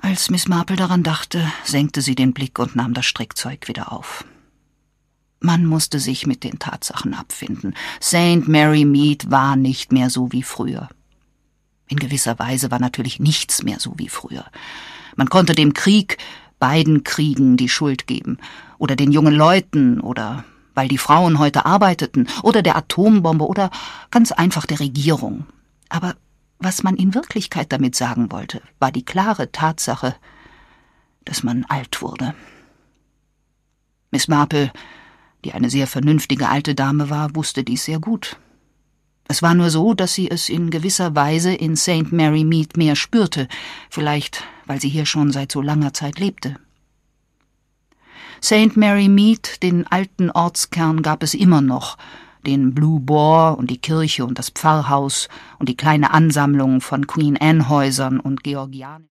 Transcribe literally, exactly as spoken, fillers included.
Als Miss Marple daran dachte, senkte sie den Blick und nahm das Strickzeug wieder auf. Man musste sich mit den Tatsachen abfinden. Saint Mary Mead war nicht mehr so wie früher. In gewisser Weise war natürlich nichts mehr so wie früher. Man konnte dem Krieg, beiden Kriegen, die Schuld geben. Oder den jungen Leuten, oder weil die Frauen heute arbeiteten, oder der Atombombe, oder ganz einfach der Regierung. Aber was man in Wirklichkeit damit sagen wollte, war die klare Tatsache, dass man alt wurde. Miss Marple, die eine sehr vernünftige alte Dame war, wusste dies sehr gut. Es war nur so, dass sie es in gewisser Weise in Saint Mary Mead mehr spürte, vielleicht, weil sie hier schon seit so langer Zeit lebte. Saint Mary Mead, den alten Ortskern, gab es immer noch, den Blue Boar und die Kirche und das Pfarrhaus und die kleine Ansammlung von Queen Anne Häusern und Georgianern.